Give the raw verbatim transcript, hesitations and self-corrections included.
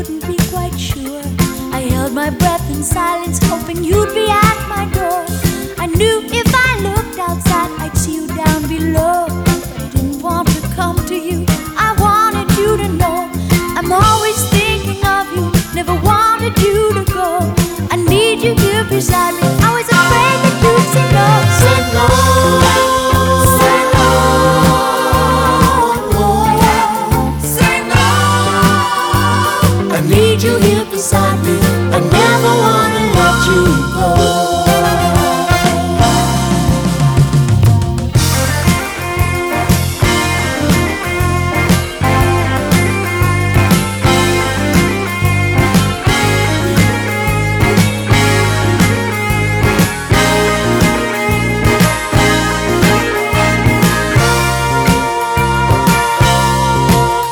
couldn't be quite sure. I held my breath in silence, hoping you'd be at my door. I knew if I looked outside, I'd see you down below. But I didn't want to come to you, I wanted you to know I'm always thinking of you, never wanted you to go. I need you here beside me, I was afraid that you'd say no. Say no, say no, say no. I need you here beside me, I never wanna let you